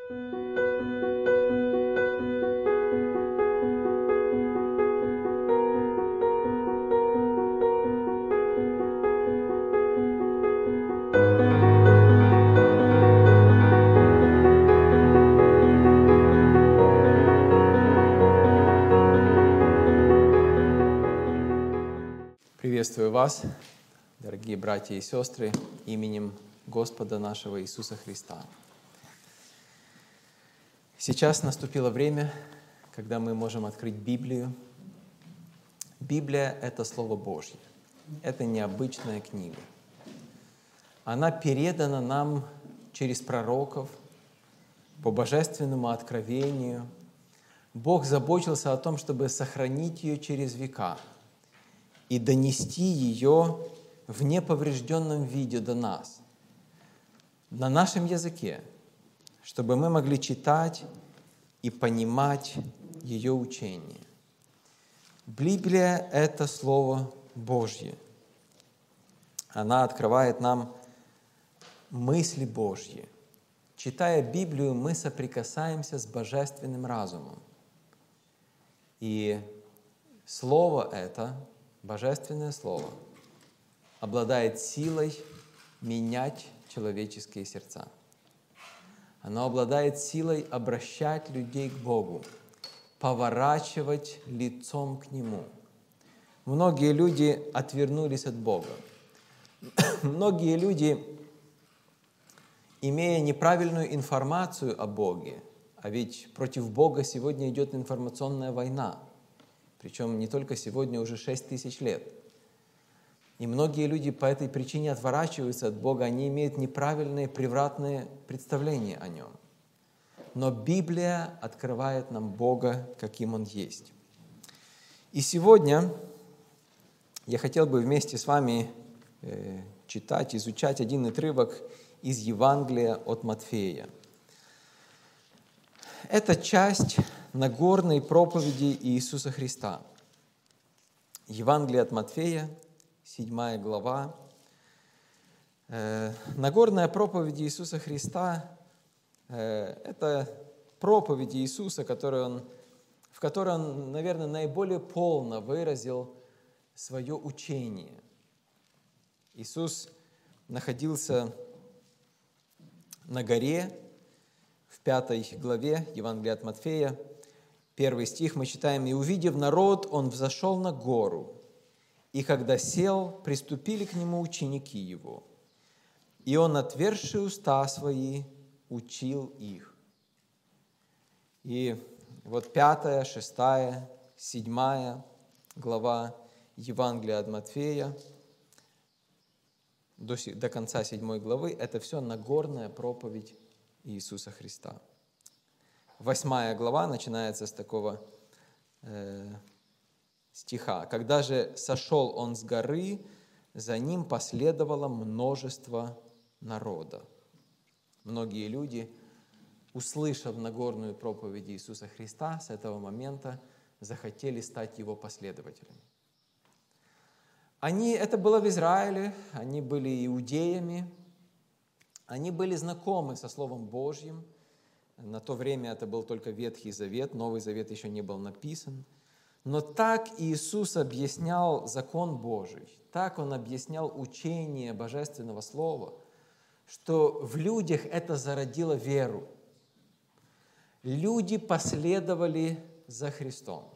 Приветствую вас, дорогие братья и сестры, именем Господа нашего Иисуса Христа. Сейчас наступило время, когда мы можем открыть Библию. Библия – это Слово Божье. Это необычная книга. Она передана нам через пророков, по божественному откровению. Бог заботился о том, чтобы сохранить ее через века и донести ее в неповрежденном виде до нас, на нашем языке, чтобы мы могли читать и понимать ее учение. Библия – это Слово Божье. Она открывает нам мысли Божьи. Читая Библию, мы соприкасаемся с божественным разумом. И Слово это, Божественное Слово, обладает силой менять человеческие сердца. Оно обладает силой обращать людей к Богу, поворачивать лицом к Нему. Многие люди отвернулись от Бога. Многие люди, имея неправильную информацию о Боге, а ведь против Бога сегодня идет информационная война, причем не только сегодня, уже 6000 лет. И многие люди по этой причине отворачиваются от Бога, они имеют неправильные, превратные представления о Нем. Но Библия открывает нам Бога, каким Он есть. И сегодня я хотел бы вместе с вами читать, изучать один отрывок из Евангелия от Матфея. Это часть Нагорной проповеди Иисуса Христа. Евангелие от Матфея, 7 глава. Нагорная проповедь Иисуса Христа – это проповедь Иисуса, в которой Он, наверное, наиболее полно выразил свое учение. Иисус находился на горе, в 5 главе Евангелия от Матфея, 1 стих мы читаем: «И, увидев народ, Он взошел на гору, и когда сел, приступили к Нему ученики Его, и Он, отверзши уста Свои, учил их». И вот 5, 6, 7 глава Евангелия от Матфея, до конца 7 главы, это все Нагорная проповедь Иисуса Христа. 8 глава начинается с такого стиха. «Когда же сошел Он с горы, за Ним последовало множество народа». Многие люди, услышав Нагорную проповедь Иисуса Христа, с этого момента захотели стать Его последователями. Это было в Израиле, они были иудеями, они были знакомы со Словом Божьим. На то время это был только Ветхий Завет, Новый Завет еще не был написан. Но так Иисус объяснял закон Божий, так Он объяснял учение Божественного Слова, что в людях это зародило веру. Люди последовали за Христом.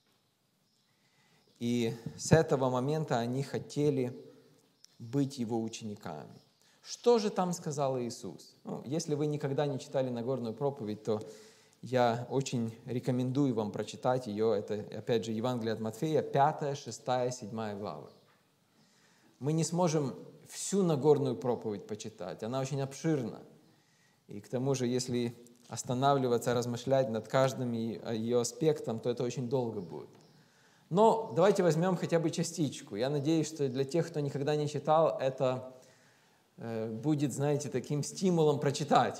И с этого момента они хотели быть Его учениками. Что же там сказал Иисус? Если вы никогда не читали Нагорную проповедь, то я очень рекомендую вам прочитать ее. Это, опять же, Евангелие от Матфея, 5, 6, 7 главы. Мы не сможем всю Нагорную проповедь почитать, она очень обширна. И к тому же, если останавливаться, размышлять над каждым ее аспектом, то это очень долго будет. Но давайте возьмем хотя бы частичку. Я надеюсь, что для тех, кто никогда не читал, это будет, знаете, таким стимулом прочитать.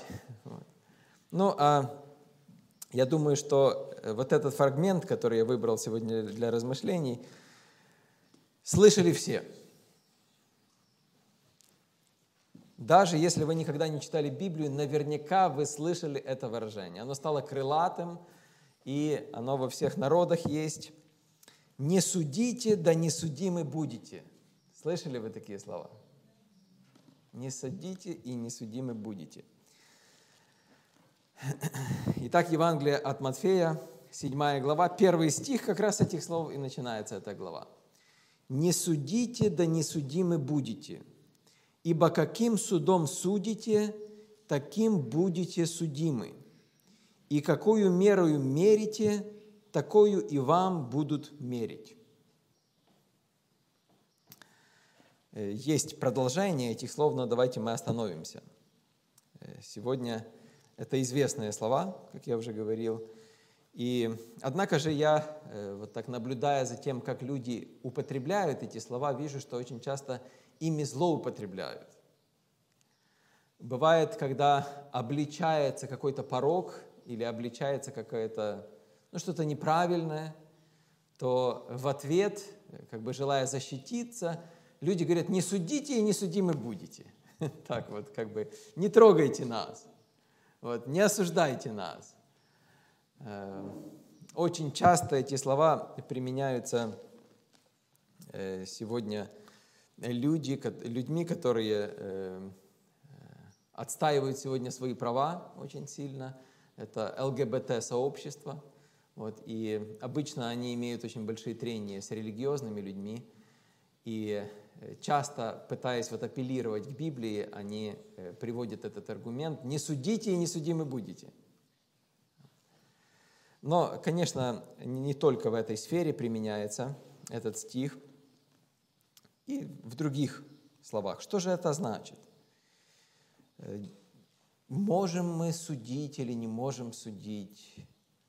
Я думаю, что вот этот фрагмент, который я выбрал сегодня для размышлений, слышали все. Даже если вы никогда не читали Библию, наверняка вы слышали это выражение. Оно стало крылатым, и оно во всех народах есть. «Не судите, да не судимы будете». Слышали вы такие слова? «Не судите и не судимы будете». Итак, Евангелие от Матфея, 7 глава, 1 стих, как раз с этих слов и начинается эта глава. «Не судите, да не судимы будете, ибо каким судом судите, таким будете судимы, и какую мерою мерите, такую и вам будут мерить». Есть продолжение этих слов, но давайте мы остановимся. Сегодня это известные слова, как я уже говорил. И однако же я, вот так наблюдая за тем, как люди употребляют эти слова, вижу, что очень часто ими злоупотребляют. Бывает, когда обличается какой-то порок или обличается какое-то, что-то неправильное, то в ответ, как бы желая защититься, люди говорят: не судите и не судимы будете. Так вот, как бы, не трогайте нас, вот, не осуждайте нас. Очень часто эти слова применяются сегодня людьми, которые отстаивают сегодня свои права очень сильно. Это ЛГБТ-сообщество. Вот, и обычно они имеют очень большие трения с религиозными людьми. И часто, пытаясь апеллировать к Библии, они приводят этот аргумент: «Не судите и не судимы будете». Но, конечно, не только в этой сфере применяется этот стих, и в других словах. Что же это значит? Можем мы судить или не можем судить?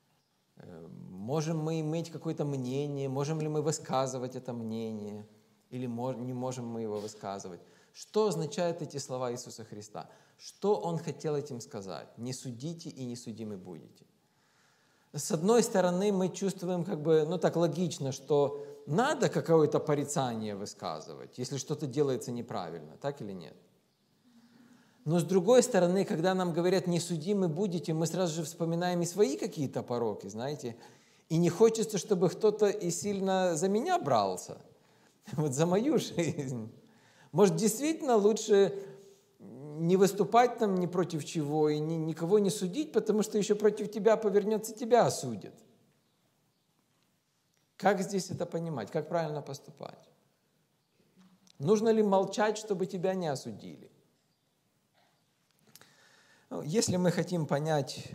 Можем мы иметь какое-то мнение? Можем ли мы высказывать это мнение? Или не можем мы его высказывать? Что означают эти слова Иисуса Христа? Что Он хотел этим сказать? «Не судите и не судимы будете». С одной стороны, мы чувствуем так логично, что надо какое-то порицание высказывать, если что-то делается неправильно, так или нет? Но с другой стороны, когда нам говорят «не судимы будете», мы сразу же вспоминаем и свои какие-то пороки, знаете, и не хочется, чтобы кто-то и сильно за меня брался, вот за мою жизнь. Может, действительно лучше не выступать там ни против чего и никого не судить, потому что еще против тебя повернется, тебя осудят. Как здесь это понимать? Как правильно поступать? Нужно ли молчать, чтобы тебя не осудили? Если мы хотим понять,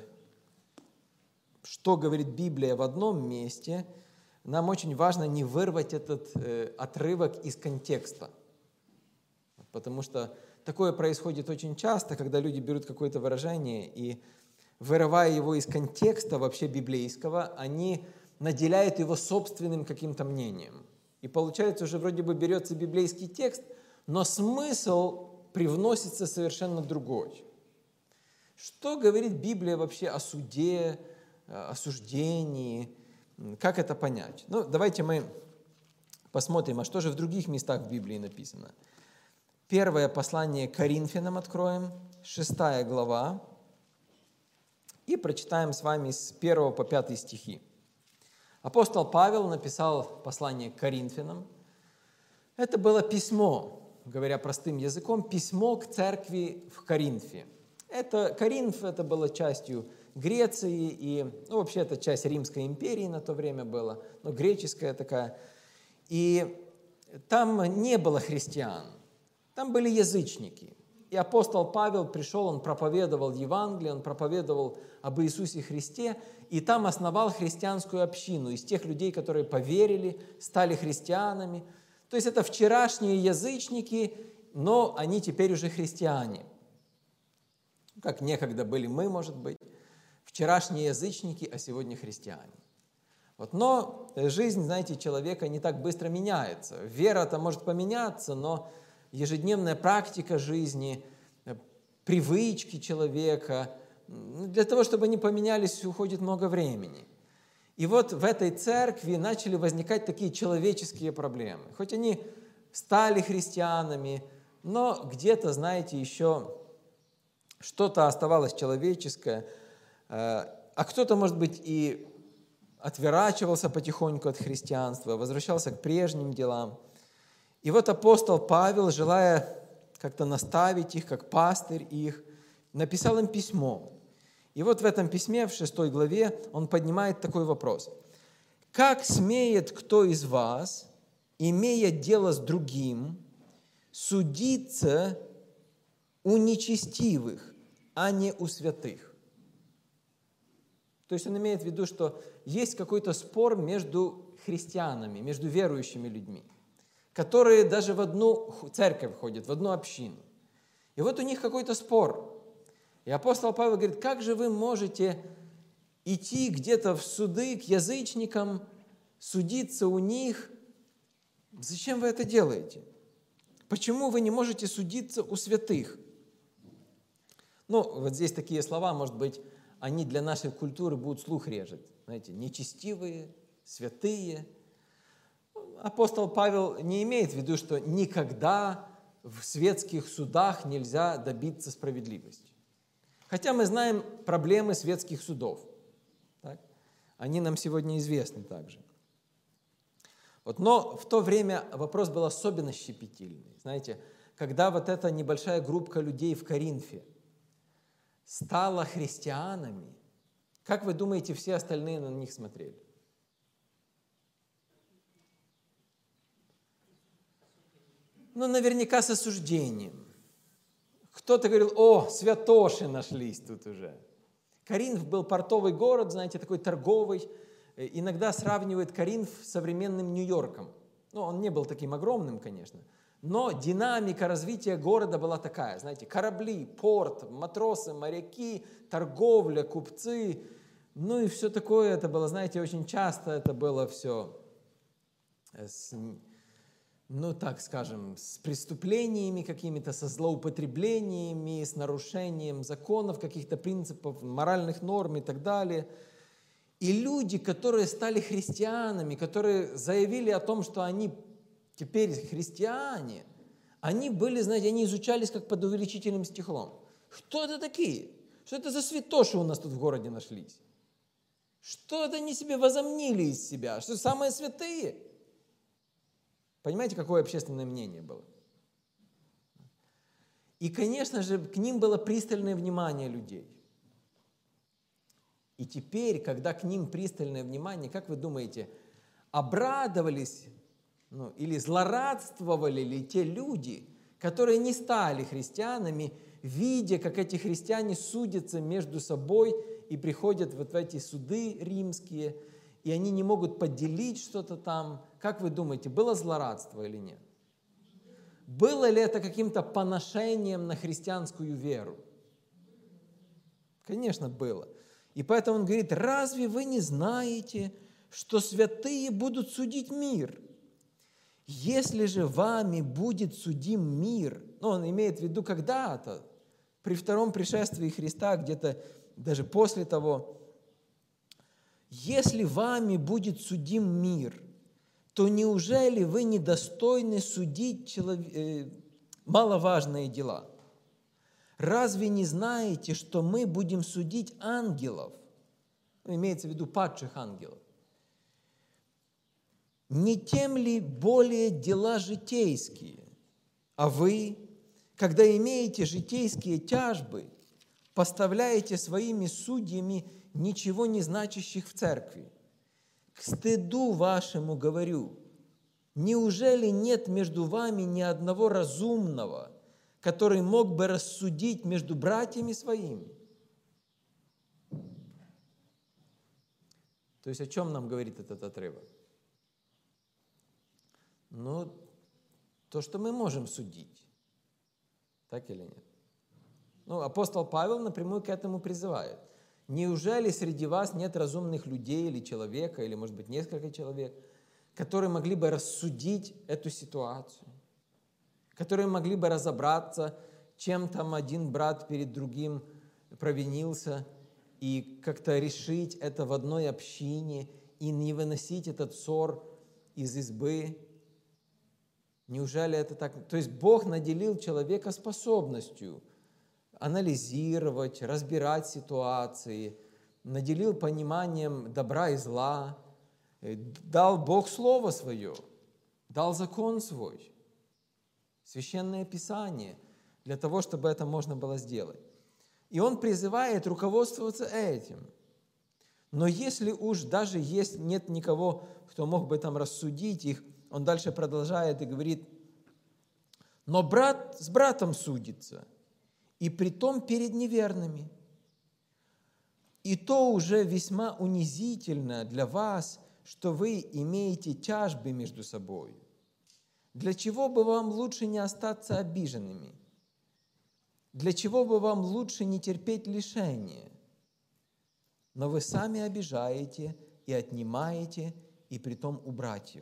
что говорит Библия в одном месте, нам очень важно не вырвать этот отрывок из контекста. Потому что такое происходит очень часто, когда люди берут какое-то выражение и, вырывая его из контекста вообще библейского, они наделяют его собственным каким-то мнением. И получается, уже вроде бы берется библейский текст, но смысл привносится совершенно другой. Что говорит Библия вообще о суде, осуждении? Как это понять? Давайте мы посмотрим, а что же в других местах в Библии написано. Первое послание к Коринфянам откроем, 6 глава, и прочитаем с вами с 1 по 5 стихи. Апостол Павел написал послание к Коринфянам. Это было письмо, говоря простым языком, письмо к церкви в Коринфе. Коринф это было частью Греции, и вообще это часть Римской империи на то время была, но греческая такая. И там не было христиан. Там были язычники. И апостол Павел пришел, он проповедовал Евангелие, он проповедовал об Иисусе Христе, и там основал христианскую общину из тех людей, которые поверили, стали христианами. То есть это вчерашние язычники, но они теперь уже христиане. Как некогда были мы, может быть, вчерашние язычники, а сегодня христиане. Но жизнь, знаете, человека не так быстро меняется. Вера-то может поменяться, но ежедневная практика жизни, привычки человека, для того, чтобы они поменялись, уходит много времени. И вот в этой церкви начали возникать такие человеческие проблемы. Хоть они стали христианами, но где-то, знаете, еще что-то оставалось человеческое, а кто-то, может быть, и отворачивался потихоньку от христианства, возвращался к прежним делам. И вот апостол Павел, желая как-то наставить их, как пастырь их, написал им письмо. И вот в этом письме, в 6 главе, он поднимает такой вопрос. «Как смеет кто из вас, имея дело с другим, судиться у нечестивых, а не у святых?» То есть он имеет в виду, что есть какой-то спор между христианами, между верующими людьми, которые даже в одну церковь ходят, в одну общину. И вот у них какой-то спор. И апостол Павел говорит, как же вы можете идти где-то в суды к язычникам, судиться у них? Зачем вы это делаете? Почему вы не можете судиться у святых? Ну, вот здесь такие слова, может быть, они для нашей культуры будут слух режет. Знаете, нечестивые, святые. Апостол Павел не имеет в виду, что никогда в светских судах нельзя добиться справедливости. Хотя мы знаем проблемы светских судов. Так? Они нам сегодня известны также. Вот, но в то время вопрос был особенно щепетильный. Знаете, когда вот эта небольшая группа людей в Коринфе стала христианами, как вы думаете, все остальные на них смотрели? Ну, наверняка с осуждением. Кто-то говорил, о, святоши нашлись тут уже. Коринф был портовый город, знаете, такой торговый. Иногда сравнивают Коринф с современным Нью-Йорком. Ну, он не был таким огромным, конечно. Но динамика развития города была такая, знаете, корабли, порт, матросы, моряки, торговля, купцы. Ну и все такое, это было, знаете, очень часто это было все ну, так скажем, с преступлениями какими-то, со злоупотреблениями, с нарушением законов, каких-то принципов, моральных норм и так далее. И люди, которые стали христианами, которые заявили о том, что они теперь христиане, они были, знаете, они изучались как под увеличительным стеклом. Кто это такие? Что это за святоши у нас тут в городе нашлись? Что это они себе возомнили из себя? Что самые святые? Понимаете, какое общественное мнение было? И, конечно же, к ним было пристальное внимание людей. И теперь, когда к ним пристальное внимание, как вы думаете, обрадовались или злорадствовали ли те люди, которые не стали христианами, видя, как эти христиане судятся между собой и приходят вот в эти суды римские, и они не могут поделить что-то там. Как вы думаете, было злорадство или нет? Было ли это каким-то поношением на христианскую веру? Конечно, было. И поэтому он говорит, разве вы не знаете, что святые будут судить мир? Если же вами будет судим мир, он имеет в виду когда-то, при втором пришествии Христа, где-то даже после того, если вами будет судим мир, то неужели вы недостойны судить маловажные дела? Разве не знаете, что мы будем судить ангелов? Имеется в виду падших ангелов. Не тем ли более дела житейские? А вы, когда имеете житейские тяжбы, поставляете своими судьями ничего не значащих в церкви. К стыду вашему говорю, неужели нет между вами ни одного разумного, который мог бы рассудить между братьями своими? То есть о чем нам говорит этот отрывок? Ну, то, что мы можем судить. Так или нет? Ну, апостол Павел напрямую к этому призывает. Неужели среди вас нет разумных людей или человека, или, может быть, несколько человек, которые могли бы рассудить эту ситуацию, которые могли бы разобраться, чем там один брат перед другим провинился, и как-то решить это в одной общине, и не выносить этот ссор из избы? Неужели это так? То есть Бог наделил человека способностью анализировать, разбирать ситуации, наделил пониманием добра и зла, дал Бог Слово Свое, дал закон Свой, Священное Писание, для того, чтобы это можно было сделать. И Он призывает руководствоваться этим. Но если уж даже нет никого, кто мог бы там рассудить их, Он дальше продолжает и говорит: но брат с братом судится, и притом перед неверными. И то уже весьма унизительно для вас, что вы имеете тяжбы между собой. Для чего бы вам лучше не остаться обиженными? Для чего бы вам лучше не терпеть лишения? Но вы сами обижаете и отнимаете, и притом у братьев.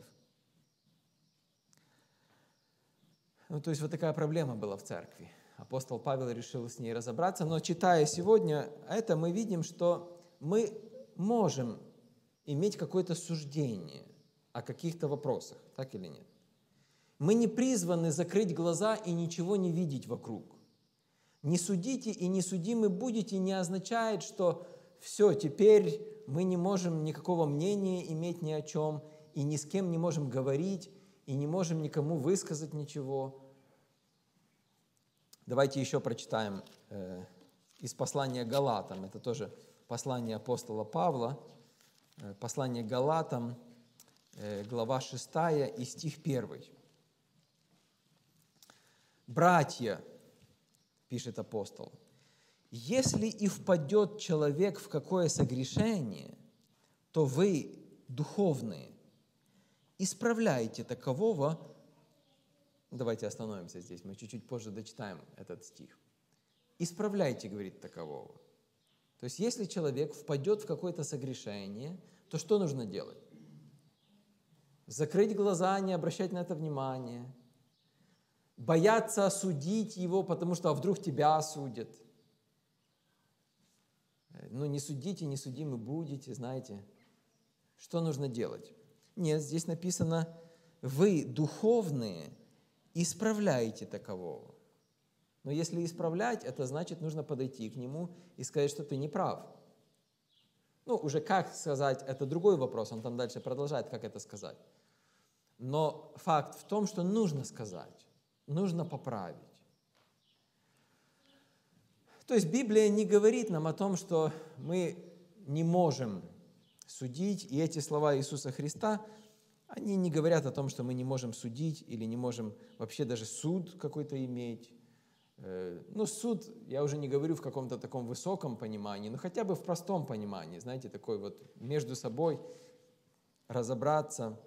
То есть вот такая проблема была в церкви. Апостол Павел решил с ней разобраться, но читая сегодня это, мы видим, что мы можем иметь какое-то суждение о каких-то вопросах, так или нет? Мы не призваны закрыть глаза и ничего не видеть вокруг. Не судите и не судимы будете не означает, что все, теперь мы не можем никакого мнения иметь ни о чем, и ни с кем не можем говорить, и не можем никому высказать ничего. Давайте еще прочитаем из послания к Галатам. Это тоже послание апостола Павла. Послание к Галатам, глава 6 и стих 1. «Братья, — пишет апостол, — если и впадет человек в какое согрешение, то вы, духовные, исправляйте такового». Давайте остановимся здесь, мы чуть-чуть позже дочитаем этот стих. «Исправляйте, — говорит, — такового». То есть, если человек впадет в какое-то согрешение, то что нужно делать? Закрыть глаза, не обращать на это внимания, бояться осудить его, потому что вдруг тебя осудят. Не судите, не судимы будете, знаете. Что нужно делать? Нет, здесь написано: вы, духовные, исправляете такового. Но если исправлять, это значит, нужно подойти к нему и сказать, что ты не прав. Уже как сказать, это другой вопрос, он там дальше продолжает, как это сказать. Но факт в том, что нужно сказать, нужно поправить. То есть Библия не говорит нам о том, что мы не можем судить, и эти слова Иисуса Христа, они не говорят о том, что мы не можем судить или не можем вообще даже суд какой-то иметь. Суд, я уже не говорю в каком-то таком высоком понимании, но хотя бы в простом понимании, знаете, такой вот между собой разобраться,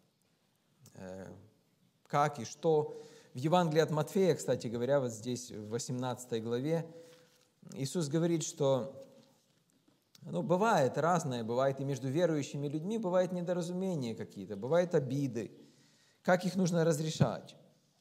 как и что. В Евангелии от Матфея, кстати говоря, вот здесь в 18 главе, Иисус говорит, что бывает разное, бывает и между верующими людьми, бывает недоразумения какие-то, бывают обиды. Как их нужно разрешать?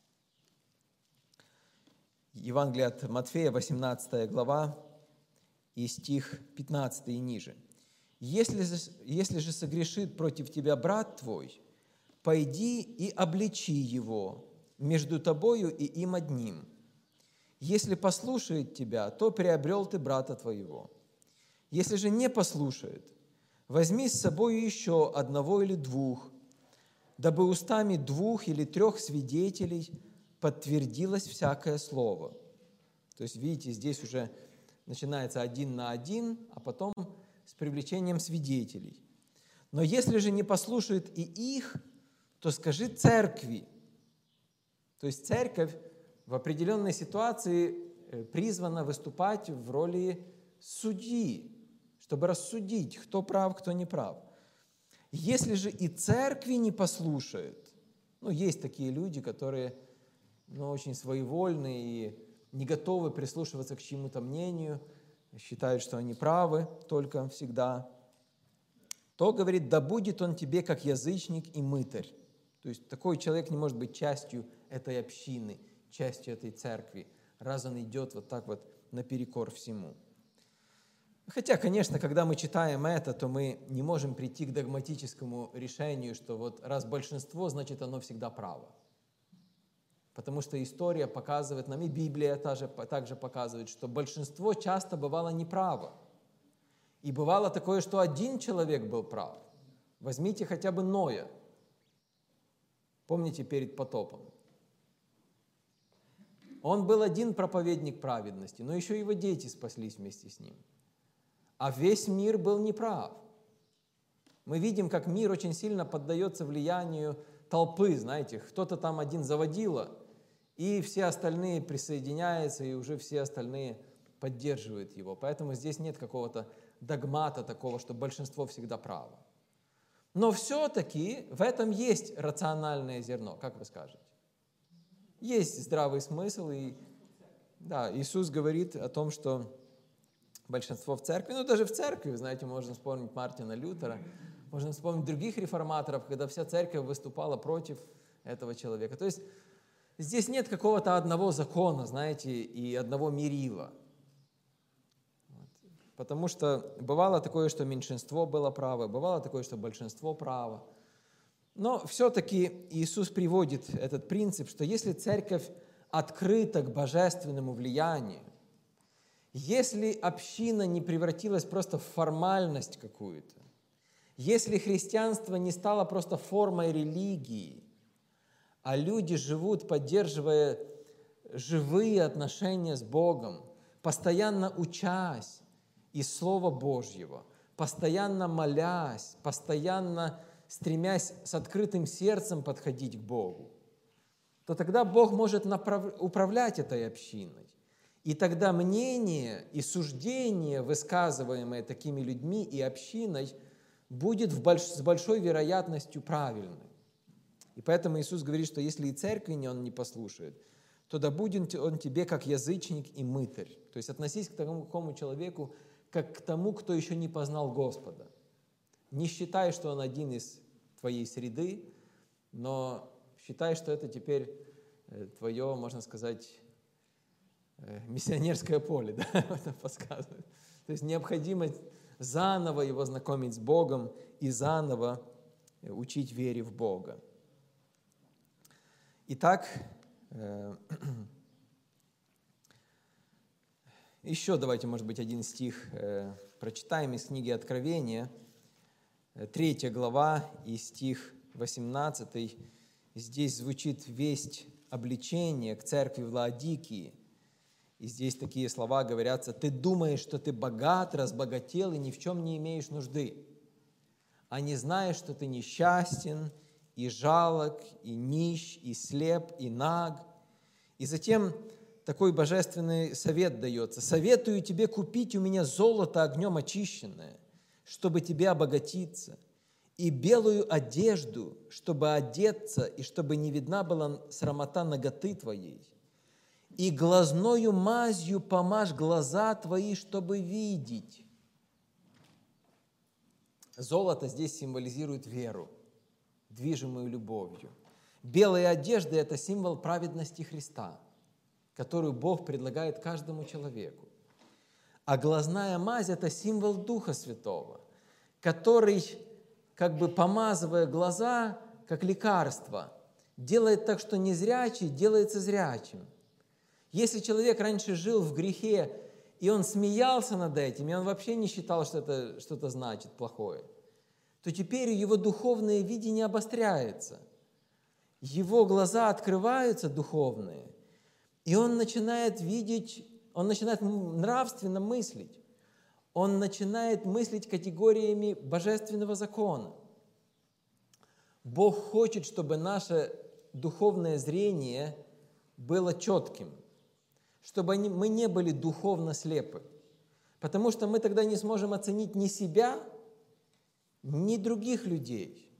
Евангелие от Матфея, 18 глава, и стих 15 и ниже. «Если же согрешит против тебя брат твой, пойди и обличи его между тобою и им одним. Если послушает тебя, то приобрел ты брата твоего. Если же не послушает, возьми с собою еще одного или двух, дабы устами 2 или 3 свидетелей подтвердилось всякое слово». То есть, видите, здесь уже начинается 1 на 1, а потом с привлечением свидетелей. «Но если же не послушает и их, то скажи церкви». То есть церковь в определенной ситуации призвана выступать в роли судьи, чтобы рассудить, кто прав, кто не прав. Если же и церкви не послушают, есть такие люди, которые очень своевольны и не готовы прислушиваться к чьему-то мнению, считают, что они правы только всегда, то, говорит, да будет он тебе как язычник и мытарь. То есть такой человек не может быть частью этой общины, частью этой церкви, раз он идет вот так вот наперекор всему. Хотя, конечно, когда мы читаем это, то мы не можем прийти к догматическому решению, что вот раз большинство, значит оно всегда право. Потому что история показывает нам, и Библия также показывает, что большинство часто бывало неправо. И бывало такое, что один человек был прав. Возьмите хотя бы Ноя. Помните, перед потопом? Он был один проповедник праведности, но еще его дети спаслись вместе с ним. А весь мир был неправ. Мы видим, как мир очень сильно поддается влиянию толпы, знаете, кто-то там один заводила, и все остальные присоединяются, и уже все остальные поддерживают его. Поэтому здесь нет какого-то догмата такого, что большинство всегда право. Но все-таки в этом есть рациональное зерно, как вы скажете? Есть здравый смысл, и да, Иисус говорит о том, что большинство в церкви, ну даже в церкви, вы знаете, можно вспомнить Мартина Лютера, можно вспомнить других реформаторов, когда вся церковь выступала против этого человека. То есть здесь нет какого-то одного закона, знаете, и одного мерила. Потому что бывало такое, что меньшинство было право, бывало такое, что большинство право. Но все-таки Иисус приводит этот принцип, что если церковь открыта к божественному влиянию, если община не превратилась просто в формальность какую-то, если христианство не стало просто формой религии, а люди живут, поддерживая живые отношения с Богом, постоянно учась из Слова Божьего, постоянно молясь, постоянно стремясь с открытым сердцем подходить к Богу, то тогда Бог может управлять этой общиной. И тогда мнение и суждение, высказываемое такими людьми и общиной, будет с большой вероятностью правильным. И поэтому Иисус говорит, что если и церкви он не послушает, то да будет он тебе как язычник и мытарь. То есть относись к такому человеку, как к тому, кто еще не познал Господа. Не считай, что он один из твоей среды, но считай, что это теперь твое, можно сказать, миссионерское поле, да, это подсказывает. То есть необходимо заново его знакомить с Богом и заново учить вере в Бога. Итак, еще давайте, может быть, один стих прочитаем из книги Откровения, 3 глава и стих 18. Здесь звучит весть обличения к церкви в Лаодикии. И здесь такие слова говорятся: «Ты думаешь, что ты богат, разбогател и ни в чем не имеешь нужды, а не знаешь, что ты несчастен, и жалок, и нищ, и слеп, и наг». И затем такой божественный совет дается: «Советую тебе купить у меня золото огнем очищенное, чтобы тебе обогатиться, и белую одежду, чтобы одеться, и чтобы не видна была срамота наготы твоей, и глазною мазью помажь глаза твои, чтобы видеть». Золото здесь символизирует веру, движимую любовью. Белая одежда – это символ праведности Христа, которую Бог предлагает каждому человеку. А глазная мазь – это символ Духа Святого, который, как бы помазывая глаза, как лекарство, делает так, что незрячий делается зрячим. Если человек раньше жил в грехе, и он смеялся над этим, и он вообще не считал, что это что-то значит плохое, то теперь его духовное видение обостряется. Его глаза открываются духовные, и он начинает видеть, он начинает нравственно мыслить. Он начинает мыслить категориями божественного закона. Бог хочет, чтобы наше духовное зрение было четким, чтобы мы не были духовно слепы, потому что мы тогда не сможем оценить ни себя, ни других людей.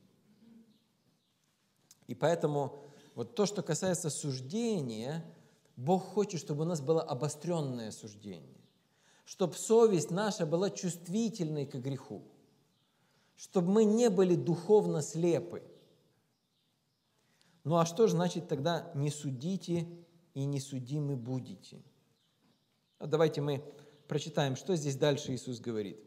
И поэтому вот то, что касается суждения, Бог хочет, чтобы у нас было обостренное суждение, чтобы совесть наша была чувствительной к греху, чтобы мы не были духовно слепы. Ну а что же значит тогда «не судите и не судимы будете»? Давайте мы прочитаем, что здесь дальше Иисус говорит.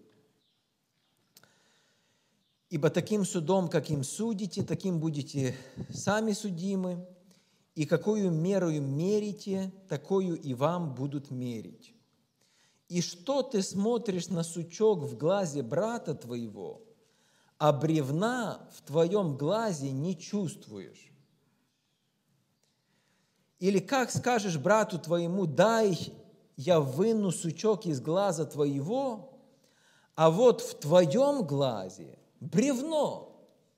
«Ибо таким судом, каким судите, таким будете сами судимы, и какую мерою мерите, такую и вам будут мерить. И что ты смотришь на сучок в глазе брата твоего, а бревна в твоем глазе не чувствуешь? Или как скажешь брату твоему: дай, я выну сучок из глаза твоего, а вот в твоем глазе бревно.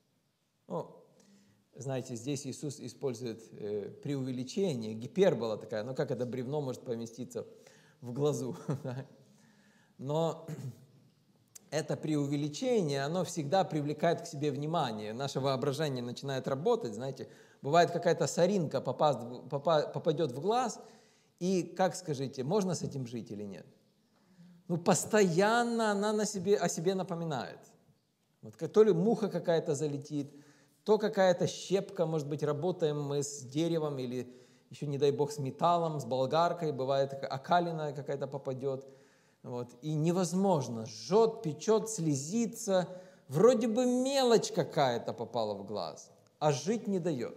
Знаете, здесь Иисус использует преувеличение, гипербола такая, как это бревно может поместиться в глазу. Но это преувеличение, оно всегда привлекает к себе внимание. Наше воображение начинает работать, знаете, бывает какая-то соринка попадет в глаз, и, как скажите, можно с этим жить или нет? Постоянно она о себе напоминает. То ли муха какая-то залетит, то какая-то щепка, может быть, работаем мы с деревом или еще, не дай бог, с металлом, с болгаркой, бывает окалина какая-то попадет. И невозможно, жжет, печет, слезится, вроде бы мелочь какая-то попала в глаз, а жить не дает.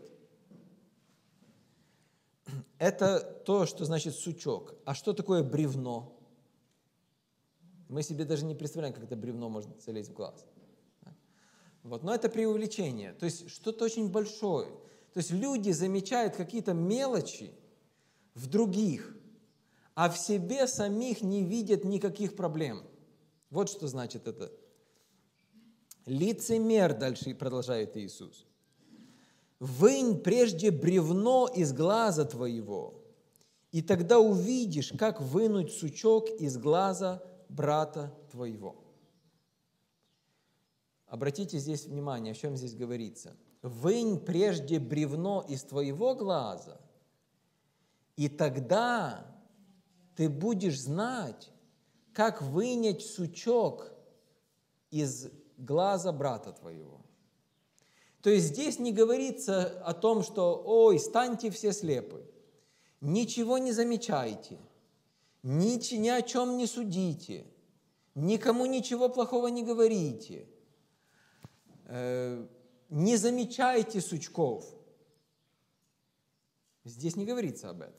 Это то, что значит сучок. А что такое бревно? Мы себе даже не представляем, как это бревно может залезть в глаз. Но это преувеличение, то есть что-то очень большое. То есть люди замечают какие-то мелочи в других, а в себе самих не видят никаких проблем. Вот что значит это. Лицемер, дальше продолжает Иисус. Вынь прежде бревно из глаза твоего, и тогда увидишь, как вынуть сучок из глаза брата твоего. Обратите здесь внимание, о чем здесь говорится. Вынь прежде бревно из твоего глаза, и тогда ты будешь знать, как вынять сучок из глаза брата твоего. То есть здесь не говорится о том, что «Ой, станьте все слепы, ничего не замечайте, ни о чем не судите, никому ничего плохого не говорите, не замечайте сучков». Здесь не говорится об этом.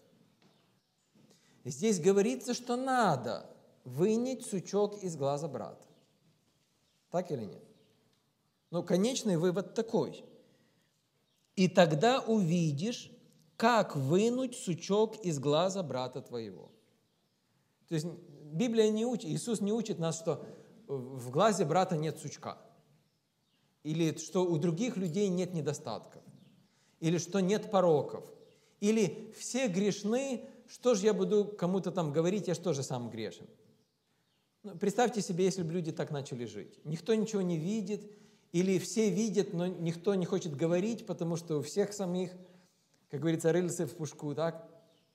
Здесь говорится, что надо вынять сучок из глаза брата. Так или нет? Конечный вывод такой. И тогда увидишь, как вынуть сучок из глаза брата твоего. То есть Библия не учит, Иисус не учит нас, что в глазе брата нет сучка. Или что у других людей нет недостатков. Или что нет пороков. Или все грешны, что же я буду кому-то там говорить, я что же сам грешен. Представьте себе, если бы люди так начали жить. Никто ничего не видит, или все видят, но никто не хочет говорить, потому что у всех самих, как говорится, рыльцы в пушку, так?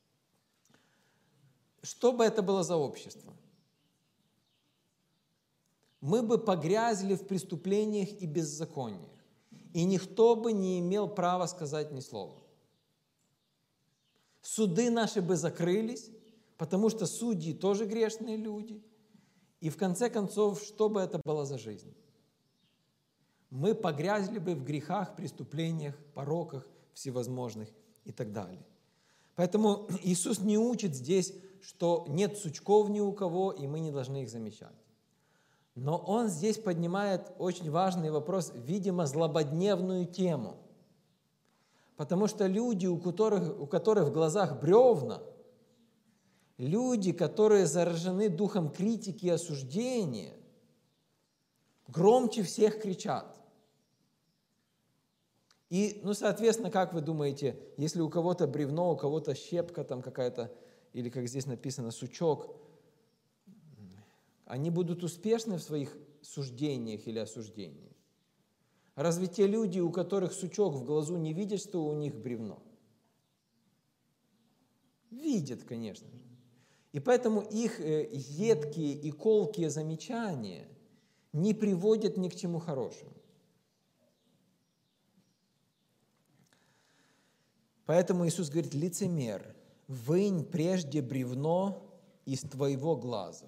Что бы это было за общество? Мы бы погрязли в преступлениях и беззакониях, и никто бы не имел права сказать ни слова. Суды наши бы закрылись, потому что судьи тоже грешные люди. И в конце концов, что бы это было за жизнь? Мы погрязли бы в грехах, преступлениях, пороках всевозможных и так далее. Поэтому Иисус не учит здесь, что нет сучков ни у кого, и мы не должны их замечать. Но Он здесь поднимает очень важный вопрос, видимо, злободневную тему. Потому что люди, у которых в глазах бревна, люди, которые заражены духом критики и осуждения, громче всех кричат. И, соответственно, как вы думаете, если у кого-то бревно, у кого-то щепка там какая-то, или, как здесь написано, сучок, они будут успешны в своих суждениях или осуждениях? Разве те люди, у которых сучок в глазу, не видят, что у них бревно? Видят, конечно же. И поэтому их едкие и колкие замечания не приводят ни к чему хорошему. Поэтому Иисус говорит: лицемер, вынь прежде бревно из твоего глаза.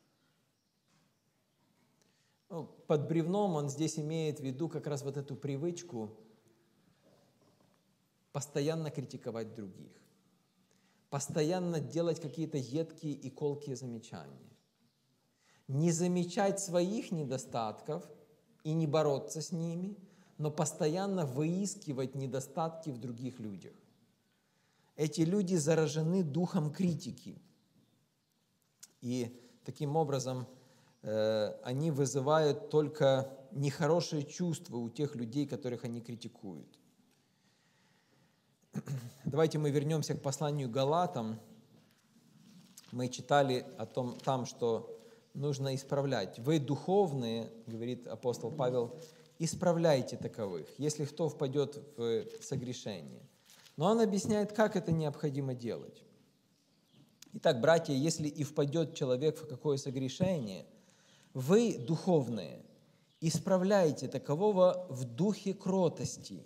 Под бревном он здесь имеет в виду как раз вот эту привычку постоянно критиковать других, постоянно делать какие-то едкие и колкие замечания, не замечать своих недостатков и не бороться с ними, но постоянно выискивать недостатки в других людях. Эти люди заражены духом критики. И таким образом они вызывают только нехорошие чувства у тех людей, которых они критикуют. Давайте мы вернемся к посланию Галатам. Мы читали о том, там, что нужно исправлять. Вы духовные, говорит апостол Павел, исправляйте таковых, если кто впадет в согрешение. Но он объясняет, как это необходимо делать. Итак, братья, если и впадет человек в какое согрешение, вы, духовные, исправляйте такового в духе кротости,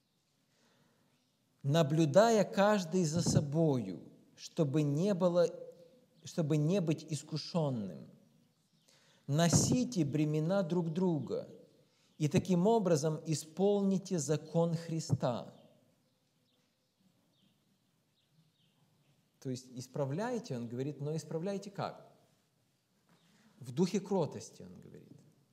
наблюдая каждый за собою, чтобы не быть искушенным. Носите бремена друг друга, и таким образом исполните закон Христа. То есть исправляйте, он говорит, но исправляйте как? В духе кротости, он говорит.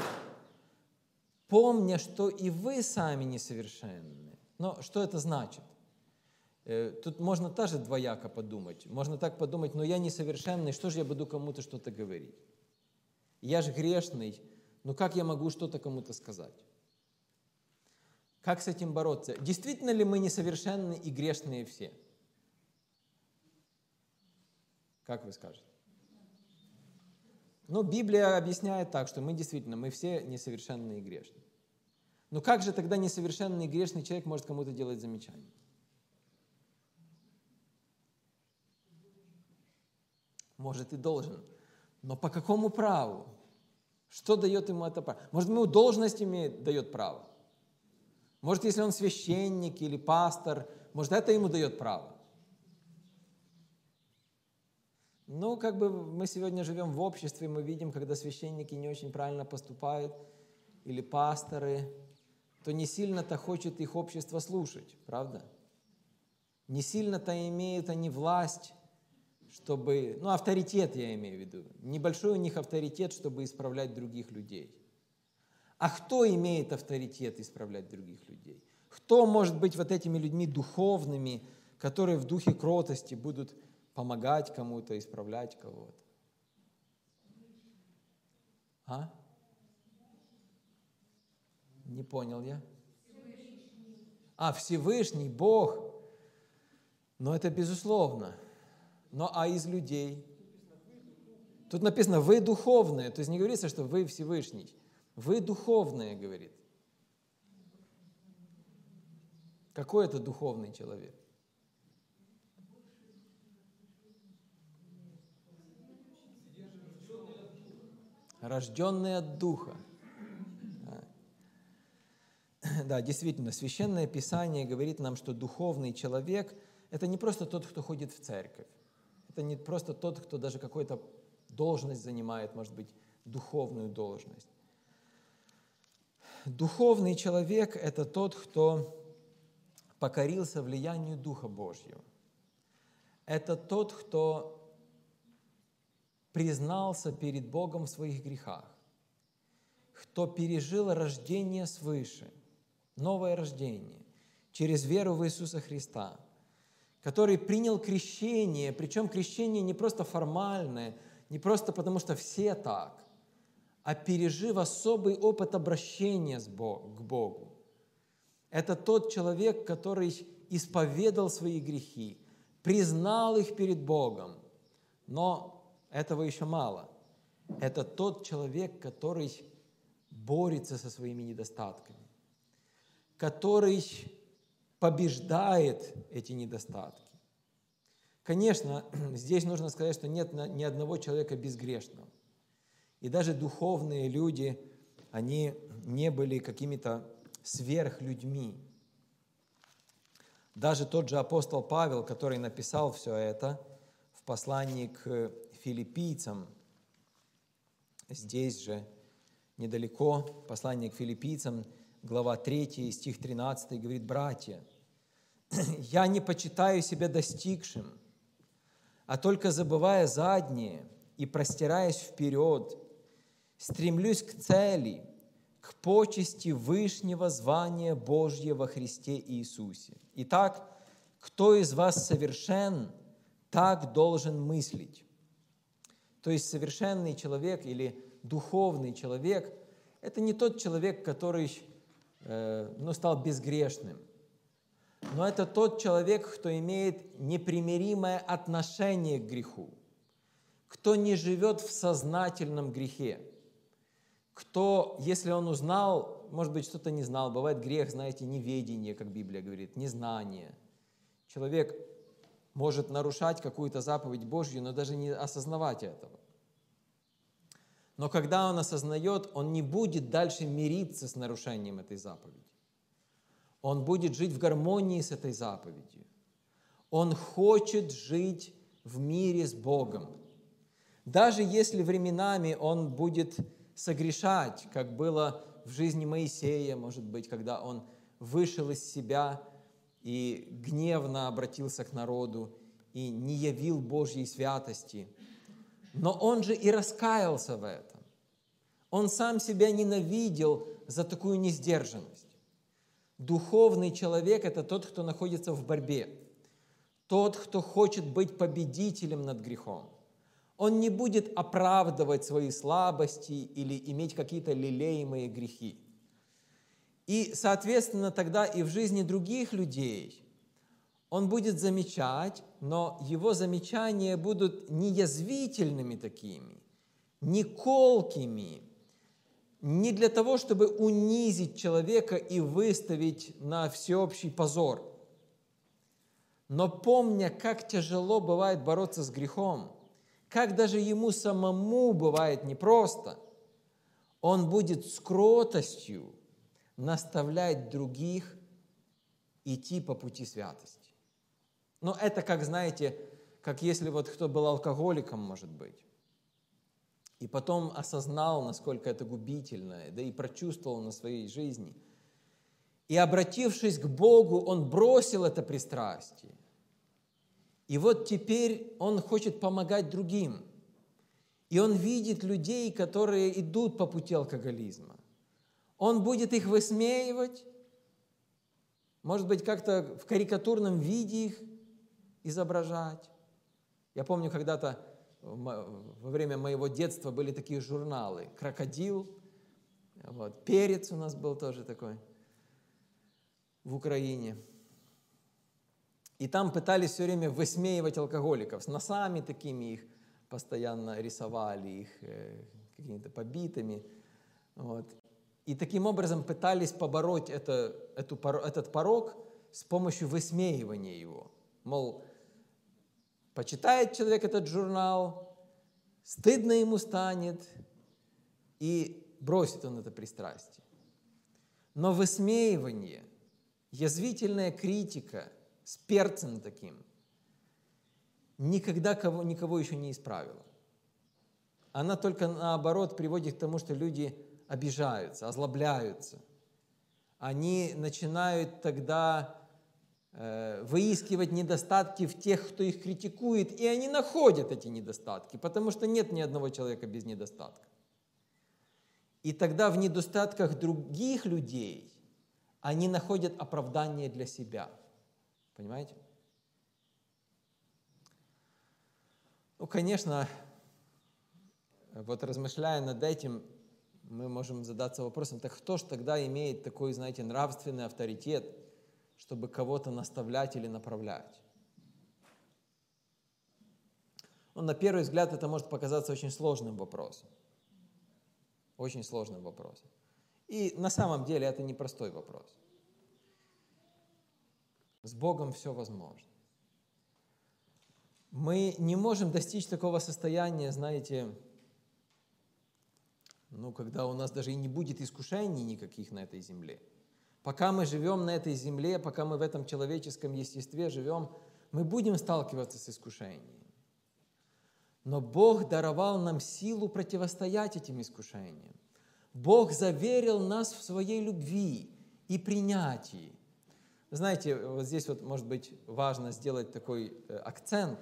Помня, что и вы сами несовершенны. Но что это значит? Тут можно тоже двояко подумать. Можно так подумать, но я несовершенный, что же я буду кому-то что-то говорить? Я же грешный, ну как я могу что-то кому-то сказать? Как с этим бороться? Действительно ли мы несовершенны и грешные все? Как вы скажете? Ну, Библия объясняет так, что мы все несовершенные и грешные. Но как же тогда несовершенный и грешный человек может кому-то делать замечания? Может и должен. Но по какому праву? Что дает ему это право? Может, ему должность дает право? Может, если он священник или пастор, может, это ему дает право? Ну, как бы мы сегодня живем в обществе, мы видим, когда священники не очень правильно поступают, или пасторы, то не сильно-то хочет их общество слушать, правда? Не сильно-то имеют они власть, чтобы, ну, авторитет я имею в виду, небольшой у них авторитет, чтобы исправлять других людей. А кто имеет авторитет исправлять других людей? Кто может быть вот этими людьми духовными, которые в духе кротости будут помогать кому-то, исправлять кого-то? А? Не понял я. Всевышний Бог. Но это безусловно. Но а из людей? Тут написано, вы духовные. То есть не говорится, что вы Всевышний. Вы духовные, говорит. Какой это духовный человек? Рожденный от Духа. Да, действительно, Священное Писание говорит нам, что духовный человек – это не просто тот, кто ходит в церковь. Это не просто тот, кто даже какую-то должность занимает, может быть, духовную должность. Духовный человек – это тот, кто покорился влиянию Духа Божьего. Это тот, кто признался перед Богом в своих грехах, кто пережил рождение свыше, новое рождение, через веру в Иисуса Христа, который принял крещение, причем крещение не просто формальное, не просто потому, что все так, а пережив особый опыт обращения к Богу. Это тот человек, который исповедал свои грехи, признал их перед Богом, но этого еще мало. Это тот человек, который борется со своими недостатками, который побеждает эти недостатки. Конечно, здесь нужно сказать, что нет ни одного человека безгрешного. И даже духовные люди, они не были какими-то сверхлюдьми. Даже тот же апостол Павел, который написал все это в послании к филиппийцам, здесь же, недалеко, послание к филиппийцам, глава 3, стих 13, говорит: «Братья, я не почитаю себя достигшим, а только забывая заднее и простираясь вперед, стремлюсь к цели, к почести вышнего звания Божьего во Христе Иисусе. Итак, кто из вас совершен, так должен мыслить». То есть совершенный человек или духовный человек – это не тот человек, который стал безгрешным, но это тот человек, кто имеет непримиримое отношение к греху, кто не живет в сознательном грехе, кто, если он узнал, может быть, что-то не знал, бывает грех, знаете, неведение, как Библия говорит, незнание. Человек может нарушать какую-то заповедь Божью, но даже не осознавать этого. Но когда он осознает, он не будет дальше мириться с нарушением этой заповеди. Он будет жить в гармонии с этой заповедью. Он хочет жить в мире с Богом. Даже если временами он будет согрешать, как было в жизни Моисея, может быть, когда он вышел из себя и гневно обратился к народу и не явил Божьей святости. Но он же и раскаялся в этом. Он сам себя ненавидел за такую несдержанность. Духовный человек – это тот, кто находится в борьбе, тот, кто хочет быть победителем над грехом. Он не будет оправдывать свои слабости или иметь какие-то лелеемые грехи. И, соответственно, тогда и в жизни других людей он будет замечать, но его замечания будут не язвительными такими, не колкими, не для того, чтобы унизить человека и выставить на всеобщий позор. Но помня, как тяжело бывает бороться с грехом, как даже ему самому бывает непросто, он будет с кротостью наставлять других идти по пути святости. Но это, как знаете, как если вот кто был алкоголиком, может быть, и потом осознал, насколько это губительно, да и прочувствовал на своей жизни. И, обратившись к Богу, он бросил это пристрастие. И вот теперь он хочет помогать другим. И он видит людей, которые идут по пути алкоголизма. Он будет их высмеивать, может быть, как-то в карикатурном виде их изображать. Я помню, когда-то во время моего детства были такие журналы «Крокодил», вот, «Перец» у нас был тоже такой в Украине. И там пытались все время высмеивать алкоголиков. С носами такими их постоянно рисовали, их какими-то побитыми. Вот. И таким образом пытались побороть этот порок с помощью высмеивания его. Мол, почитает человек этот журнал, стыдно ему станет, и бросит он это пристрастие. Но высмеивание, язвительная критика с перцем таким никогда никого еще не исправила. Она только наоборот приводит к тому, что люди обижаются, озлобляются. Они начинают тогда выискивать недостатки в тех, кто их критикует, и они находят эти недостатки, потому что нет ни одного человека без недостатков. И тогда в недостатках других людей они находят оправдание для себя. Понимаете? Ну, конечно, вот размышляя над этим, мы можем задаться вопросом, так кто же тогда имеет такой, знаете, нравственный авторитет, чтобы кого-то наставлять или направлять? Ну, на первый взгляд это может показаться очень сложным вопросом. Очень сложным вопросом. И на самом деле это непростой вопрос. С Богом все возможно. Мы не можем достичь такого состояния, знаете, когда у нас даже и не будет искушений никаких на этой земле. Пока мы живем на этой земле, пока мы в этом человеческом естестве живем, мы будем сталкиваться с искушениями. Но Бог даровал нам силу противостоять этим искушениям. Бог заверил нас в своей любви и принятии. Знаете, вот здесь вот, может быть, важно сделать такой акцент.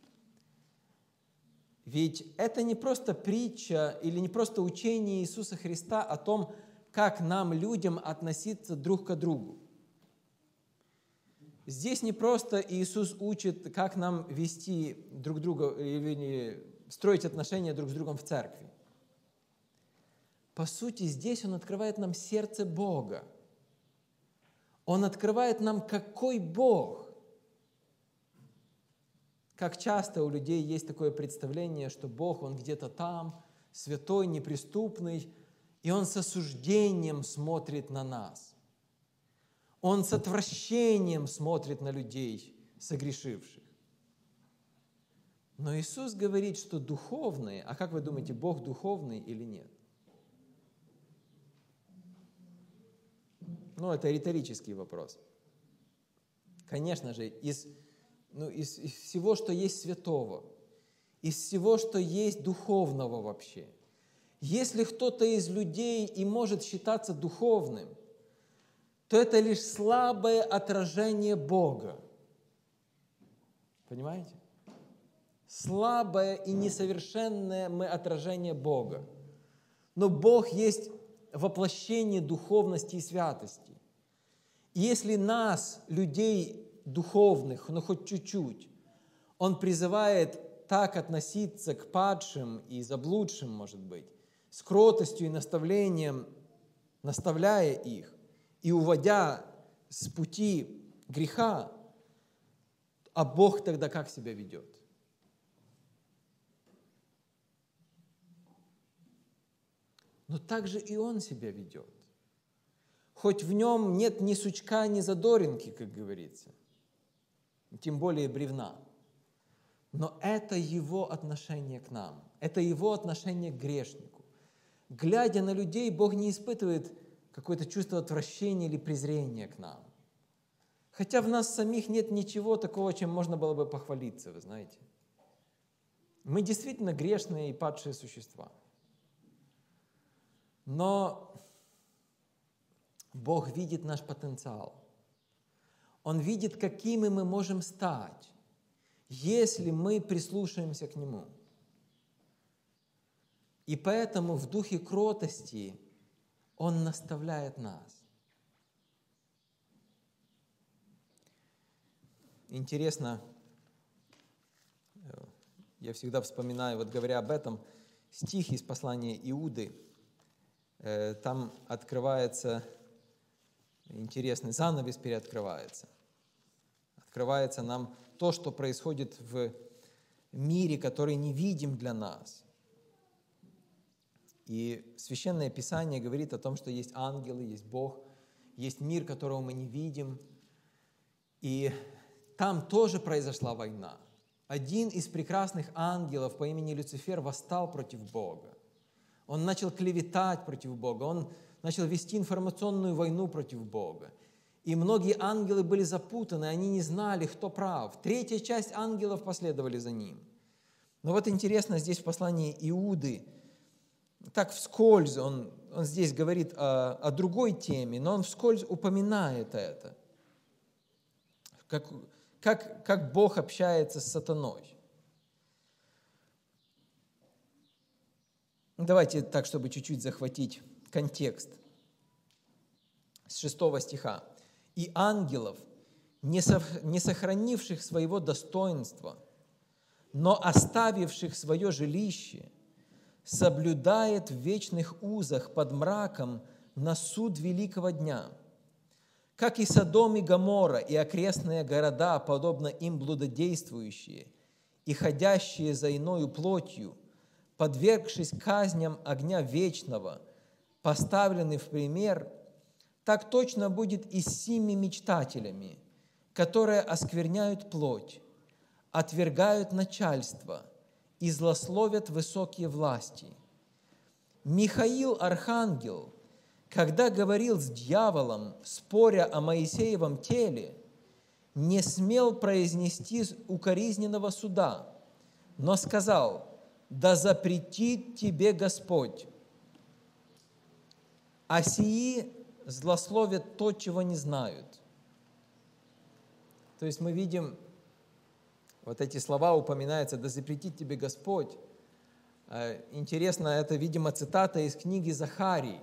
Ведь это не просто притча или не просто учение Иисуса Христа о том, как нам, людям, относиться друг к другу. Здесь не просто Иисус учит, как нам вести друг друга или строить отношения друг с другом в церкви. По сути, здесь Он открывает нам сердце Бога. Он открывает нам, какой Бог. Как часто у людей есть такое представление, что Бог, Он где-то там, святой, неприступный, и Он с осуждением смотрит на нас. Он с отвращением смотрит на людей, согрешивших. Но Иисус говорит, что духовные, а как вы думаете, Бог духовный или нет? Ну, это риторический вопрос. Конечно же, из всего, что есть святого, из всего, что есть духовного вообще, если кто-то из людей и может считаться духовным, то это лишь слабое отражение Бога. Понимаете? Слабое и несовершенное мы отражение Бога. Но Бог есть воплощение духовности и святости. И если нас, людей духовных, но хоть чуть-чуть, Он призывает так относиться к падшим и заблудшим, может быть, с кротостью и наставлением, наставляя их и уводя с пути греха, а Бог тогда как себя ведет? Но так же и Он себя ведет. Хоть в Нем нет ни сучка, ни задоринки, как говорится, тем более бревна. Но это Его отношение к нам, это Его отношение к грешнику. Глядя на людей, Бог не испытывает какое-то чувство отвращения или презрения к нам. Хотя в нас самих нет ничего такого, чем можно было бы похвалиться, вы знаете. Мы действительно грешные и падшие существа. Но Бог видит наш потенциал. Он видит, какими мы можем стать, если мы прислушаемся к Нему. И поэтому в духе кротости Он наставляет нас. Интересно, я всегда вспоминаю, вот говоря об этом, стих из послания Иуды. Там открывается интересный занавес, переоткрывается. Открывается нам то, что происходит в мире, который невидим для нас. И Священное Писание говорит о том, что есть ангелы, есть Бог, есть мир, которого мы не видим. И там тоже произошла война. Один из прекрасных ангелов по имени Люцифер восстал против Бога. Он начал клеветать против Бога, он начал вести информационную войну против Бога. И многие ангелы были запутаны, они не знали, кто прав. Третья часть ангелов последовали за ним. Но вот интересно, здесь в послании Иуды, так вскользь он здесь говорит о другой теме, но он вскользь упоминает это. Как Бог общается с сатаной. Давайте так, чтобы чуть-чуть захватить контекст. С 6 стиха. «И ангелов, не сохранивших своего достоинства, но оставивших свое жилище, соблюдает в вечных узах под мраком на суд великого дня. Как и Содом и Гоморра и окрестные города, подобно им блудодействующие и ходящие за иною плотью, подвергшись казням огня вечного, поставлены в пример, так точно будет и с сими мечтателями, которые оскверняют плоть, отвергают начальство и злословят высокие власти. Михаил, архангел, когда говорил с дьяволом, споря о Моисеевом теле, не смел произнести укоризненного суда, но сказал: «Да запретит тебе Господь». А сии злословят то, чего не знают. То есть мы видим, вот эти слова упоминаются: «Да запретит тебе Господь». Интересно, это, видимо, цитата из книги Захарии,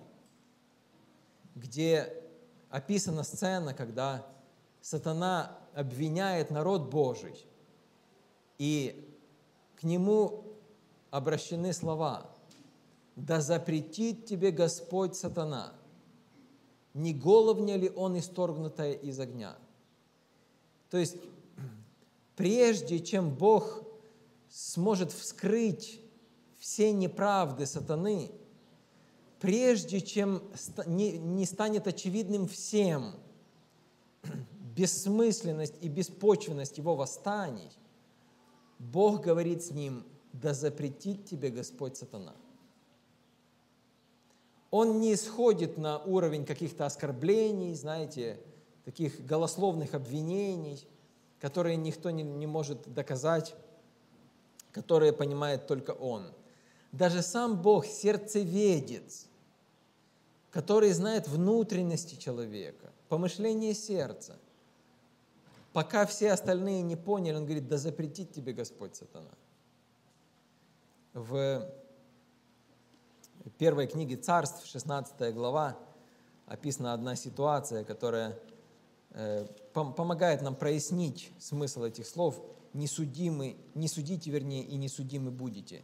где описана сцена, когда сатана обвиняет народ Божий, и к нему обращены слова: «Да запретит тебе Господь, сатана, не головня ли он исторгнутая из огня?» То есть, прежде чем Бог сможет вскрыть все неправды сатаны, прежде чем не станет очевидным всем бессмысленность и беспочвенность его восстаний, Бог говорит с ним: «Да запретит тебе Господь, сатана». Он не исходит на уровень каких-то оскорблений, знаете, таких голословных обвинений, которые никто не может доказать, которые понимает только Он. Даже сам Бог, сердцеведец, который знает внутренности человека, помышление сердца, пока все остальные не поняли, Он говорит: «Да запретит тебе Господь, сатана». В первой книге Царств, 16 глава, описана одна ситуация, которая помогает нам прояснить смысл этих слов: «Не судите, вернее, и не судимы будете».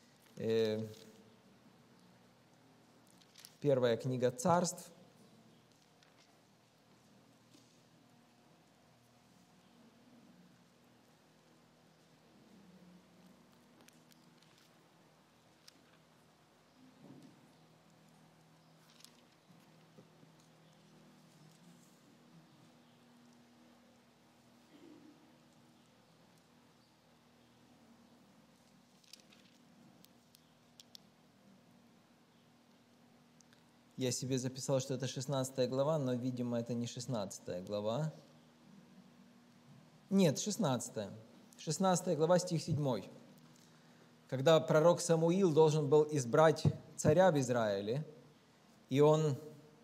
Первая книга Царств, 'Я себе записал, что это 16 глава, но, видимо, это не 16 глава. Нет, 16. 16 глава, стих 7. Когда пророк Самуил должен был избрать царя в Израиле, и он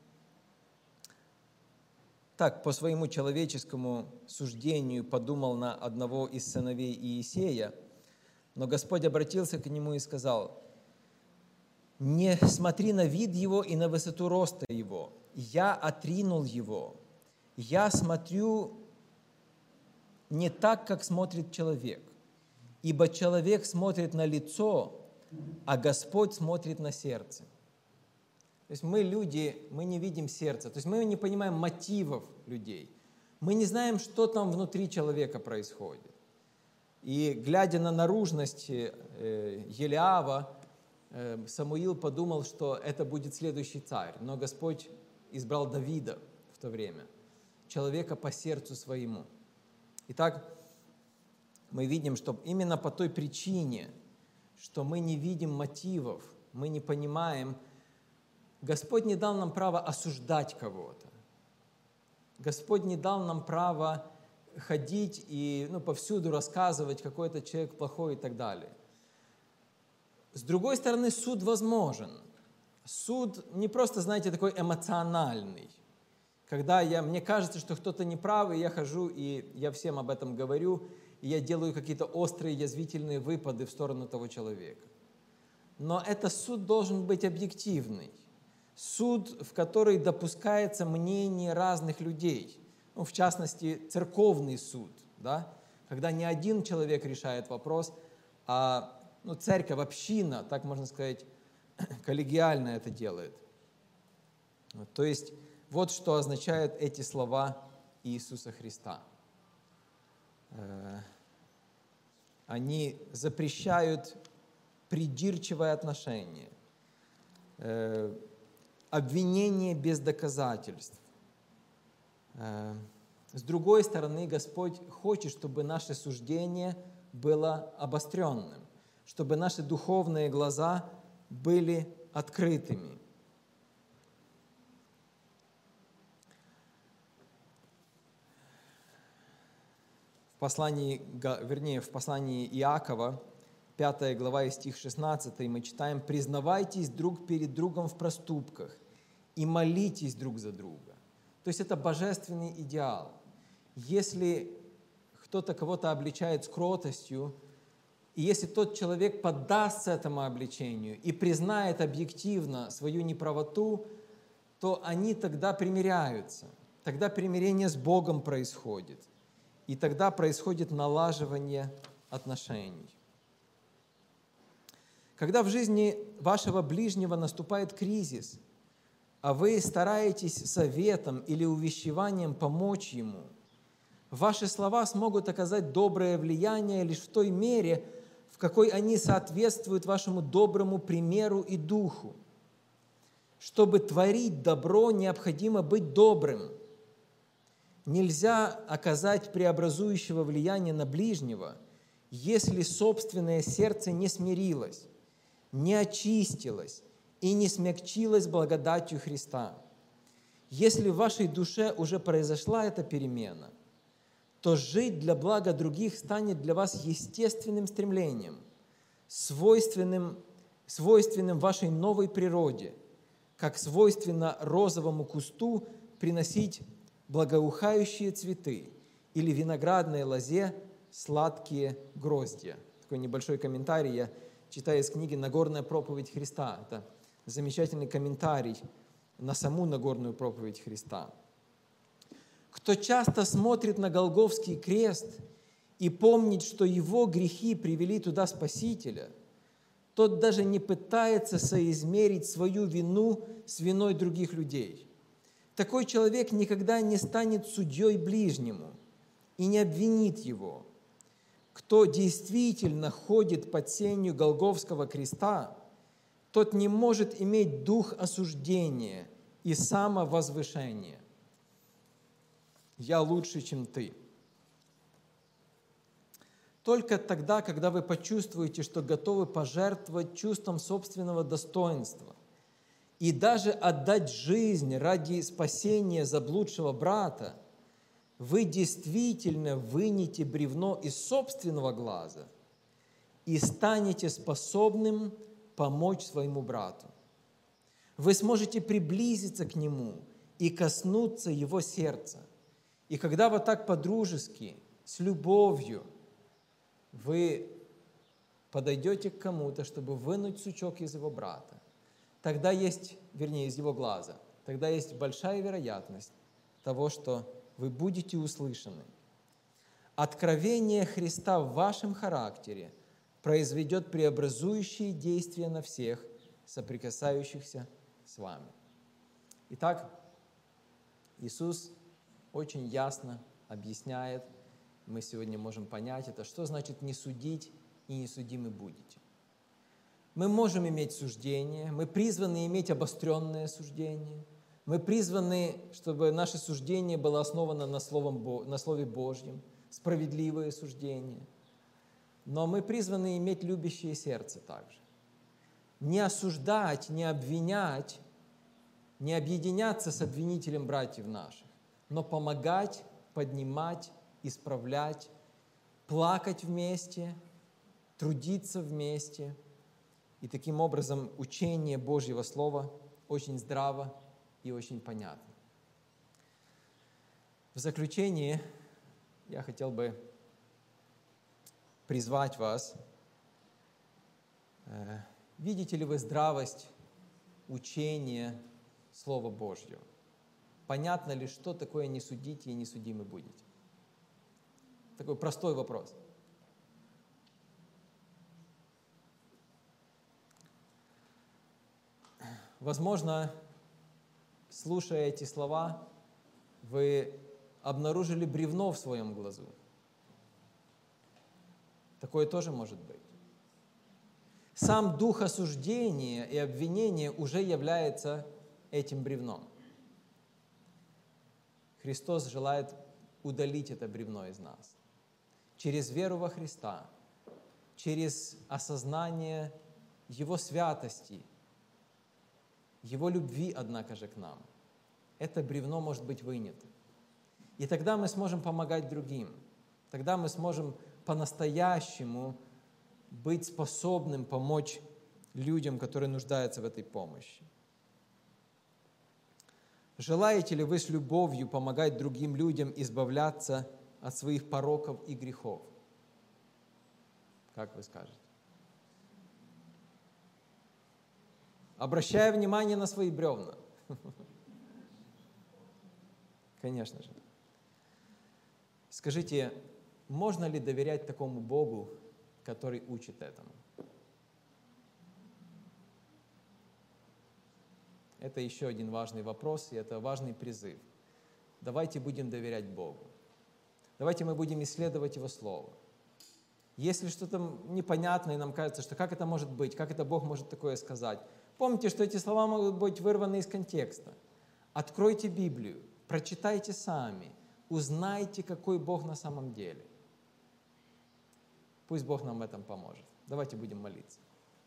так по своему человеческому суждению подумал на одного из сыновей Иисея, но Господь обратился к нему и сказал: «Не смотри на вид его и на высоту роста его. Я отринул его. Я смотрю не так, как смотрит человек. Ибо человек смотрит на лицо, а Господь смотрит на сердце». То есть мы, люди, мы не видим сердца. То есть мы не понимаем мотивов людей. Мы не знаем, что там внутри человека происходит. И глядя на наружность Елиава, Самуил подумал, что это будет следующий царь, но Господь избрал Давида в то время, человека по сердцу своему. Итак, мы видим, что именно по той причине, что мы не видим мотивов, мы не понимаем, Господь не дал нам право осуждать кого-то. Господь не дал нам право ходить и повсюду рассказывать, какой это человек плохой и так далее. С другой стороны, суд возможен. Суд не просто, знаете, такой эмоциональный, когда мне кажется, что кто-то неправ, и я хожу, и я всем об этом говорю, и я делаю какие-то острые, язвительные выпады в сторону того человека. Но это суд должен быть объективный. Суд, в который допускается мнение разных людей. В частности, церковный суд, да? Когда не один человек решает вопрос, а церковь, община, так можно сказать, коллегиально это делает. То есть, вот что означают эти слова Иисуса Христа. Они запрещают придирчивое отношение, обвинение без доказательств. С другой стороны, Господь хочет, чтобы наше суждение было обостренным, чтобы наши духовные глаза были открытыми. В послании Иакова, 5 глава и стих 16, мы читаем: «Признавайтесь друг перед другом в проступках и молитесь друг за друга». То есть это божественный идеал. Если кто-то кого-то обличает с кротостью, и если тот человек поддастся этому обличению и признает объективно свою неправоту, то они тогда примиряются. Тогда примирение с Богом происходит. И тогда происходит налаживание отношений. Когда в жизни вашего ближнего наступает кризис, а вы стараетесь советом или увещеванием помочь ему, ваши слова смогут оказать доброе влияние лишь в той мере, в какой они соответствуют вашему доброму примеру и духу. Чтобы творить добро, необходимо быть добрым. Нельзя оказать преобразующего влияния на ближнего, если собственное сердце не смирилось, не очистилось и не смягчилось благодатью Христа. Если в вашей душе уже произошла эта перемена, то жить для блага других станет для вас естественным стремлением, свойственным вашей новой природе, как свойственно розовому кусту приносить благоухающие цветы или виноградной лозе сладкие гроздья. Такой небольшой комментарий я читаю из книги «Нагорная проповедь Христа». Это замечательный комментарий на саму Нагорную проповедь Христа. Кто часто смотрит на Голгофский крест и помнит, что его грехи привели туда Спасителя, тот даже не пытается соизмерить свою вину с виной других людей. Такой человек никогда не станет судьей ближнему и не обвинит его. Кто действительно ходит под сенью Голгофского креста, тот не может иметь дух осуждения и самовозвышения. «Я лучше, чем ты». Только тогда, когда вы почувствуете, что готовы пожертвовать чувством собственного достоинства и даже отдать жизнь ради спасения заблудшего брата, вы действительно вынете бревно из собственного глаза и станете способным помочь своему брату. Вы сможете приблизиться к нему и коснуться его сердца. И когда вот так по-дружески, с любовью, вы подойдете к кому-то, чтобы вынуть сучок из его брата, тогда есть, из его глаза, тогда есть большая вероятность того, что вы будете услышаны. Откровение Христа в вашем характере произведет преобразующие действия на всех, соприкасающихся с вами. Итак, Иисус очень ясно объясняет, мы сегодня можем понять это, что значит «не судить и не судимы будете». Мы можем иметь суждение, мы призваны иметь обостренное суждение, мы призваны, чтобы наше суждение было основано на Слове Божьем, справедливое суждение. Но мы призваны иметь любящее сердце также. Не осуждать, не обвинять, не объединяться с обвинителем братьев наших, но помогать, поднимать, исправлять, плакать вместе, трудиться вместе. И таким образом учение Божьего Слова очень здраво и очень понятно. В заключение я хотел бы призвать вас. Видите ли вы здравость учения Слова Божьего? Понятно ли, что такое «не судите и не судимы будете»? Такой простой вопрос. Возможно, слушая эти слова, вы обнаружили бревно в своем глазу. Такое тоже может быть. Сам дух осуждения и обвинения уже является этим бревном. Христос желает удалить это бревно из нас. Через веру во Христа, через осознание Его святости, Его любви, однако же, к нам. Это бревно может быть вынято. И тогда мы сможем помогать другим. Тогда мы сможем по-настоящему быть способным помочь людям, которые нуждаются в этой помощи. Желаете ли вы с любовью помогать другим людям избавляться от своих пороков и грехов? Как вы скажете? Обращая внимание на свои бревна. Конечно же. Скажите, можно ли доверять такому Богу, который учит этому? Это еще один важный вопрос, и это важный призыв. Давайте будем доверять Богу. Давайте мы будем исследовать Его Слово. Если что-то непонятное, и нам кажется, что как это может быть, как это Бог может такое сказать, помните, что эти слова могут быть вырваны из контекста. Откройте Библию, прочитайте сами, узнайте, какой Бог на самом деле. Пусть Бог нам в этом поможет. Давайте будем молиться.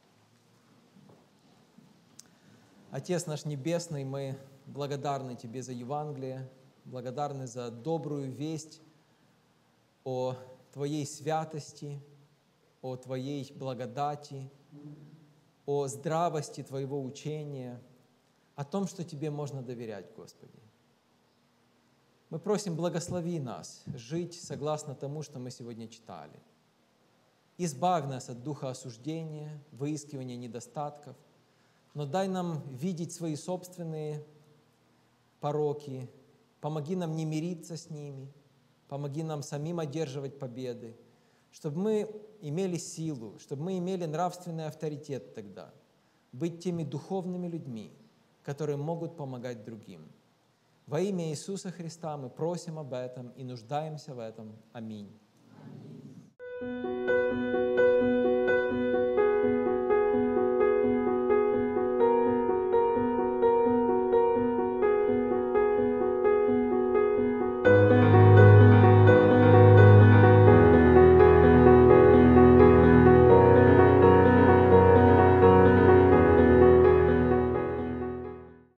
Отец наш Небесный, мы благодарны Тебе за Евангелие, благодарны за добрую весть о Твоей святости, о Твоей благодати, о здравости Твоего учения, о том, что Тебе можно доверять, Господи. Мы просим, благослови нас жить согласно тому, что мы сегодня читали. Избавь нас от духа осуждения, выискивания недостатков, но дай нам видеть свои собственные пороки, помоги нам не мириться с ними, помоги нам самим одерживать победы, чтобы мы имели силу, чтобы мы имели нравственный авторитет тогда, быть теми духовными людьми, которые могут помогать другим. Во имя Иисуса Христа мы просим об этом и нуждаемся в этом. Аминь. Аминь.